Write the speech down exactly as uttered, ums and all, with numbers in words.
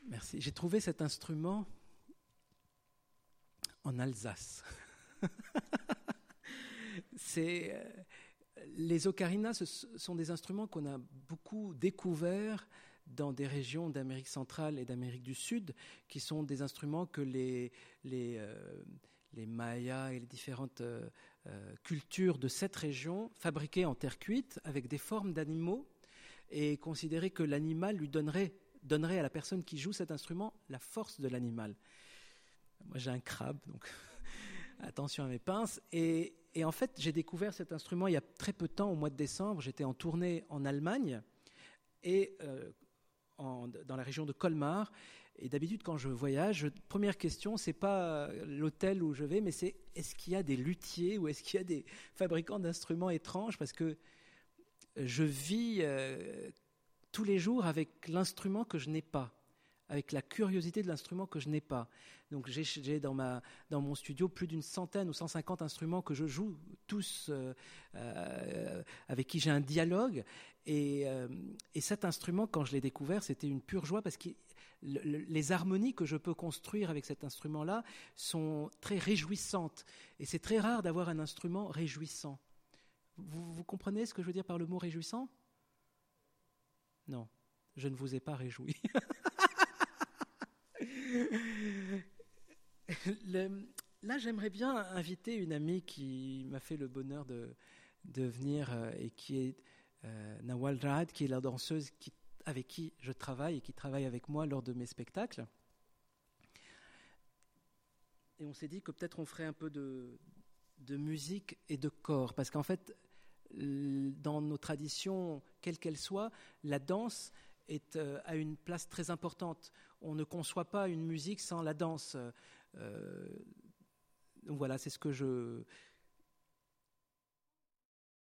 Merci. J'ai trouvé cet instrument en Alsace. C'est, euh, les ocarinas, ce sont des instruments qu'on a beaucoup découverts dans des régions d'Amérique centrale et d'Amérique du Sud, qui sont des instruments que les, les, euh, les Mayas et les différentes euh, euh, cultures de cette région fabriquaient en terre cuite avec des formes d'animaux et considéraient que l'animal lui donnerait, donnerait à la personne qui joue cet instrument la force de l'animal. Moi, j'ai un crabe, donc attention à mes pinces. Et, et en fait, j'ai découvert cet instrument il y a très peu de temps, au mois de décembre. J'étais en tournée en Allemagne et euh, en, dans la région de Colmar. Et d'habitude, quand je voyage, première question, c'est pas l'hôtel où je vais, mais c'est est-ce qu'il y a des luthiers ou est-ce qu'il y a des fabricants d'instruments étranges, parce que je vis euh, tous les jours avec l'instrument que je n'ai pas, avec la curiosité de l'instrument que je n'ai pas. Donc j'ai, j'ai dans, ma, dans mon studio plus d'une centaine ou cent cinquante instruments que je joue, tous euh, euh, avec qui j'ai un dialogue. Et, euh, et cet instrument, quand je l'ai découvert, c'était une pure joie parce que le, le, les harmonies que je peux construire avec cet instrument-là sont très réjouissantes. Et c'est très rare d'avoir un instrument réjouissant. Vous, vous comprenez ce que je veux dire par le mot réjouissant ? Non, je ne vous ai pas réjoui. Le, là, j'aimerais bien inviter une amie qui m'a fait le bonheur de, de venir euh, et qui est euh, Nawal Raad, qui est la danseuse qui, avec qui je travaille et qui travaille avec moi lors de mes spectacles. Et on s'est dit que peut-être on ferait un peu de, de musique et de corps, parce qu'en fait, dans nos traditions, quelles qu'elles soient, la danse est, euh, a une place très importante. On ne conçoit pas une musique sans la danse. Euh, donc voilà, c'est ce que je,